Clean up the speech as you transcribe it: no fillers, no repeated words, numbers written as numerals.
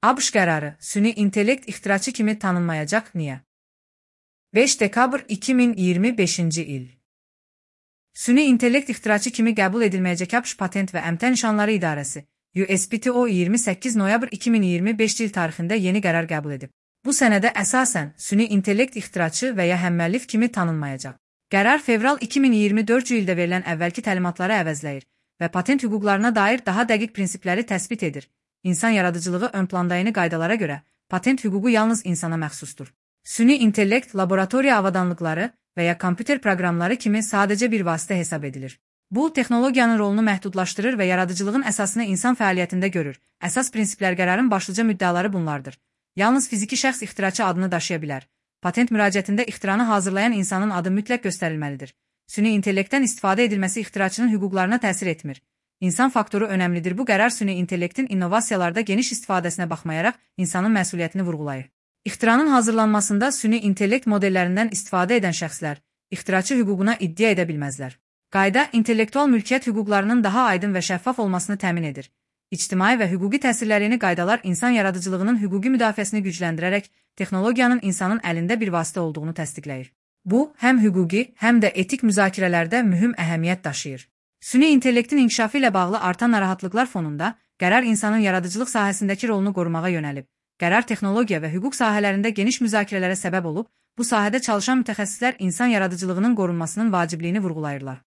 ABŞ qərarı süni intellekt ixtiraçı kimi tanınmayacaq niyə? 5 dekabr 2025-ci il. Süni intellekt ixtiraçı kimi qəbul edilməyəcək ABŞ Patent və Əmtəh Nişanları İdarəsi USPTO 28 noyabr 2025 il tarixində yeni qərar qəbul edib. Bu sənədə əsasən süni intellekt ixtiraçı və ya həmməlif kimi tanınmayacaq. Qərar fevral 2024 ildə verilən əvvəlki təlimatları əvəzləyir və patent hüquqlarına dair daha dəqiq prinsipləri təsbit edir. İnsan yaradıcılığı ön planda yeni qaydalara görə patent hüququ yalnız insana məxsusdur. Süni intellekt laboratoriya avadanlıqları və ya kompüter proqramları kimi sadəcə bir vasitə hesab edilir. Bu, texnologiyanın rolunu məhdudlaşdırır və yaradıcılığın əsasını insan fəaliyyətində görür. Əsas prinsiplər qərarın başlıca müddəaları bunlardır. Yalnız fiziki şəxs ixtiraçı adını daşıya bilər. Patent müraciətində ixtiranı hazırlayan insanın adı mütləq göstərilməlidir. Süni intellektdən istifadə edilməsi ixtiraçının hüquqlarına təsir etmir. İnsan faktoru önəmlidir. Bu qərar süni intellektin innovasiyalarda geniş istifadəsinə baxmayaraq insanın məsuliyyətini vurğulayır. İxtiranın hazırlanmasında süni intellekt modellərindən istifadə edən şəxslər ixtiraçı hüququna iddia edə bilməzlər. Qayda intellektual mülkiyyət hüquqlarının daha aydın və şəffaf olmasını təmin edir. İctimai və hüquqi təsirlərini qaydalar insan yaradıcılığının hüquqi müdafiəsini gücləndirərək texnologiyanın insanın əlində bir vasitə olduğunu təsdiqləyir. Bu, həm hüquqi, həm də etik müzakirələrdə mühüm əhəmiyyət daşıyır. Süni intellektin inkişafı ilə bağlı artan narahatlıqlar fonunda qərar insanın yaradıcılıq sahəsindəki rolunu qorumağa yönəlib. Qərar texnologiya və hüquq sahələrində geniş müzakirələrə səbəb olub, bu sahədə çalışan mütəxəssislər insan yaradıcılığının qorunmasının vacibliyini vurğulayırlar.